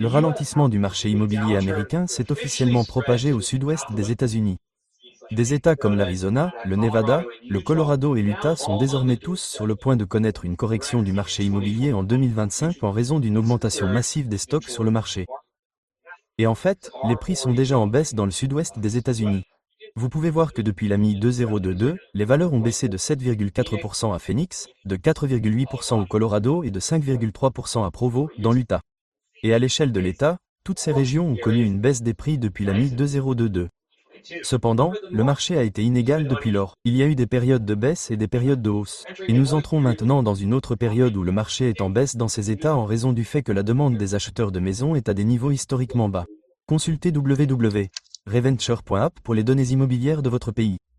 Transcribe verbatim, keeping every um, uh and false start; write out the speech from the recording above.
Le ralentissement du marché immobilier américain s'est officiellement propagé au sud-ouest des États-Unis. Des États comme l'Arizona, le Nevada, le Colorado et l'Utah sont désormais tous sur le point de connaître une correction du marché immobilier en deux mille vingt-cinq en raison d'une augmentation massive des stocks sur le marché. Et en fait, les prix sont déjà en baisse dans le sud-ouest des États-Unis. Vous pouvez voir que depuis la mi deux mille vingt-deux, les valeurs ont baissé de sept virgule quatre pour cent à Phoenix, de quatre virgule huit pour cent au Colorado et de cinq virgule trois pour cent à Provo, dans l'Utah. Et à l'échelle de l'État, toutes ces régions ont connu une baisse des prix depuis la mi deux mille vingt-deux. Cependant, le marché a été inégal depuis lors. Il y a eu des périodes de baisse et des périodes de hausse. Et nous entrons maintenant dans une autre période où le marché est en baisse dans ces États en raison du fait que la demande des acheteurs de maisons est à des niveaux historiquement bas. Consultez w w w point reventure point app pour les données immobilières de votre pays.